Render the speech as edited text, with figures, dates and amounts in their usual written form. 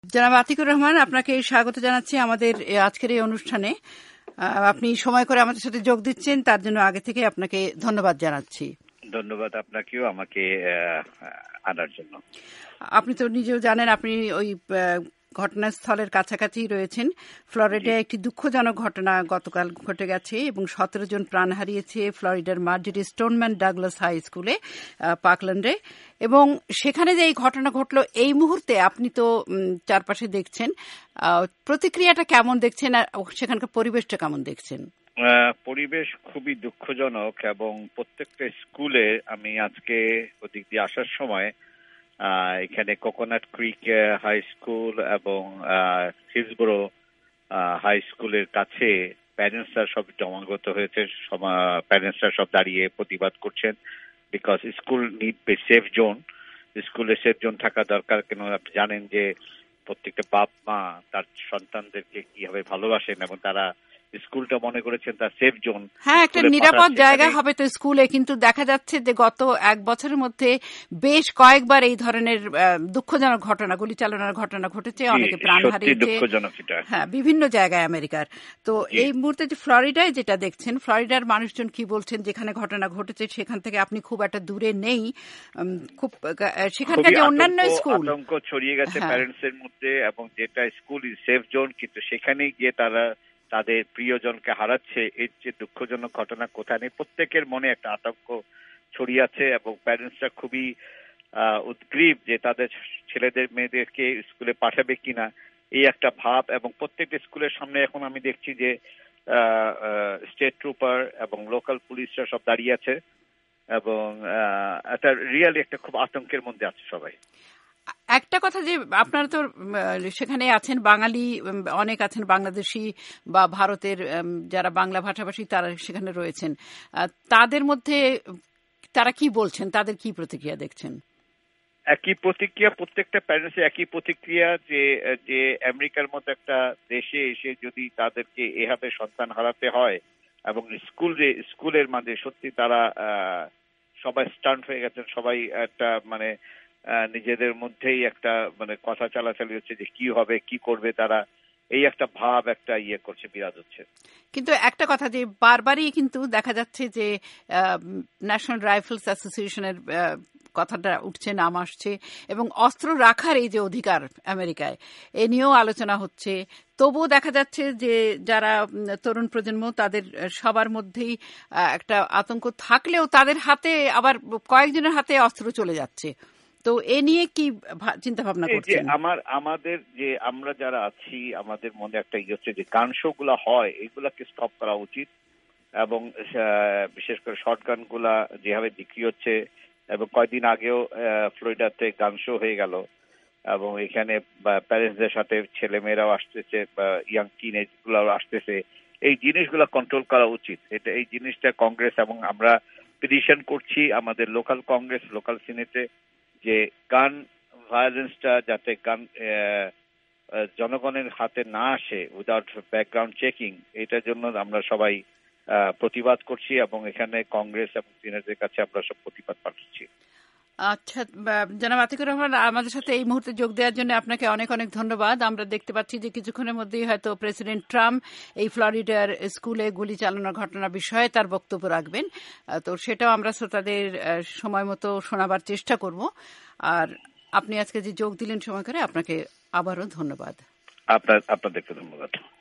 জনাব আতিকুর রহমান, আপনাকে স্বাগত জানাচ্ছি আমাদের আজকের এই অনুষ্ঠানে। আপনি সময় করে আমাদের সাথে যোগ দিচ্ছেন, তার জন্য আগে থেকে আপনাকে ধন্যবাদ জানাচ্ছি। ধন্যবাদ আপনাকেও আমাকে আনার জন্য। আপনি তো নিজেও জানেন, আপনি ওই ঘটনাস্থলের কাছাকাছি রয়েছেন। ফ্লোরিডায় একটি দুঃখজনক ঘটনা গতকাল ঘটে গেছে এবং 17 জন প্রাণ হারিয়েছে ফ্লোরিডার মার্জরি স্টোনম্যান ডাগলাস হাই স্কুলে, পার্কল্যান্ডে। এবং সেখানে যে এই ঘটনা ঘটলো, এই মুহূর্তে আপনি তো চারপাশে দেখছেন, প্রতিক্রিয়াটা কেমন দেখছেন আর সেখানকার পরিবেশটা কেমন দেখছেন? পরিবেশ খুবই দুঃখজনক এবং প্রত্যেকটা স্কুলে আমি আজকে ওদিক দিয়ে আসার সময় এখানে কোকোনাট ক্রিক হাই স্কুল এবং হিলসবরো হাই স্কুলের কাছে প্যারেন্টসরা সব জমাগত হয়েছে। প্যারেন্টসরা সব দাঁড়িয়ে প্রতিবাদ করছেন, because school need be safe zone. স্কুলে সেফ জোন থাকা দরকার। কেন আপনি জানেন যে প্রত্যেকটা বাপ মা তার সন্তানদেরকে কিভাবে ভালোবাসেন এবং তারা স্কুলটা মনে করেছেন তার সেফ জোন। হ্যাঁ, একটা নিরাপদ জায়গা হবে তো স্কুলে, কিন্তু দেখা যাচ্ছে যে গত এক বছরের মধ্যে বেশ কয়েকবার এই ধরনের দুঃখজনক ঘটনা, গুলি চালানোর ঘটনা ঘটেছে, অনেকে প্রাণ হারিয়েছে। হ্যাঁ, বিভিন্ন জায়গায় আমেরিকার। তো এই মুহূর্তে যে ফ্লোরিডায় যেটা দেখছেন, ফ্লোরিডার মানুষজন কি বলছেন? যেখানে ঘটনা ঘটেছে সেখান থেকে আপনি খুব একটা দূরে নেই, খুব সেখানকার যে অন্যান্য স্কুল, আতঙ্ক ছড়িয়ে গেছে প্যারেন্টস এর মধ্যে এবং যেটা স্কুল ইজ সেফ জোন, কিন্তু সেখানে গিয়ে তারা তাদের প্রিয়জনকে হারাচ্ছে। এর যে দুঃখজনক ঘটনা কোথায় নেই, প্রত্যেকের মনে একটা আতঙ্ক ছড়িয়ে আছে এবং প্যারেন্টসরা খুবই উদ্গ্রীব যে তাদের ছেলেদের মেয়েদেরকে স্কুলে পাঠাবে কিনা, এই একটা ভাব। এবং প্রত্যেকটা স্কুলের সামনে এখন আমি দেখছি যে স্টেট ট্রুপার এবং লোকাল পুলিশরা সব দাঁড়িয়ে আছে এবং এটা রিয়েলি একটা খুব আতঙ্কের মধ্যে আছে সবাই। একটা কথা, যে আপনারা তো সেখানে আছেন, বাঙালি অনেক আছেন, বাংলাদেশি বা ভারতের যারা বাংলা ভাষাভাষী তারা সেখানে রয়েছেন, তাদের মধ্যে তারা কি বলছেন, তাদের কি প্রতিক্রিয়া দেখছেন? একই প্রতিক্রিয়া, প্রত্যেকটা প্যারেন্টসের একই প্রতিক্রিয়া যে আমেরিকার মতো একটা দেশে এসে যদি তাদেরকে এভাবে সন্তান হারাতে হয় এবং স্কুলের মাঝে সত্যি তারা সবাই স্টান্ট হয়ে গেছেন। সবাই একটা মানে নিজেদের মধ্যেই একটা মানে কথা চালাচালি হচ্ছে যে কি হবে, কি করবে তারা, এই একটা ভাব একটা করছে, বিরাজ হচ্ছে। কিন্তু একটা কথা, যে বারবারই কিন্তু দেখা যাচ্ছে যে ন্যাশনাল রাইফেলস অ্যাসোসিয়েশনের কথাটা উঠছে, নাম আসছে, এবং অস্ত্র রাখার এই যে অধিকার আমেরিকায়, এ নিয়েও আলোচনা হচ্ছে। তবুও দেখা যাচ্ছে যে যারা তরুণ প্রজন্ম, তাদের সবার মধ্যেই একটা আতঙ্ক থাকলেও তাদের হাতে আবার কয়েকজনের হাতে অস্ত্র চলে যাচ্ছে। তো এ নিয়ে কি চিন্তা ভাবনা করছেন? আমাদের যে আমরা যারা আছি, আমাদের মনে একটা হচ্ছে যে গান শো গুলা হয়, এগুলাকে স্টপ করা উচিত এবং বিশেষ করে শর্টগান গুলা যেভাবে বিক্রি হচ্ছে, এবং কয়েকদিন আগেও ফ্লোরিডাতে গান শো হয়ে গেল এবং এখানে প্যারেন্টসদের সাথে ছেলে মেয়েরাও আসতেছে বা ইয়াং টিনেজ গুলাও আসতেছে। এই জিনিসগুলা কন্ট্রোল করা উচিত। এই জিনিসটা কংগ্রেস এবং আমরা পিটিশন করছি আমাদের লোকাল কংগ্রেস, লোকাল সিনেটে, যে গান ভায়োলেন্সটা যাতে জনগণের হাতে না আসে উইদাউট ব্যাকগ্রাউন্ড চেকিং, এটার জন্য আমরা সবাই প্রতিবাদ করছি এবং এখানে কংগ্রেস এবং সিনেটের কাছে আমরা সব প্রতিবাদ পাঠাচ্ছি। আচ্ছা, জনাব আতিকুর রহমান, আমাদের সাথে এই মুহূর্তে যোগ দেওয়ার জন্য আপনাকে অনেক অনেক ধন্যবাদ। আমরা দেখতে পাচ্ছি যে কিছুক্ষণের মধ্যেই হয়তো প্রেসিডেন্ট ট্রাম্প এই ফ্লোরিডার স্কুলে গুলি চালানোর ঘটনা বিষয়ে তার বক্তব্য রাখবেন। তো সেটাও আমরা শ্রোতাদের সময় মতো শোনাবার চেষ্টা করব। আর আপনি আজকে যে যোগ দিলেন সময় করে, আপনাকে আবারও ধন্যবাদ। আপনাদেরকে ধন্যবাদ।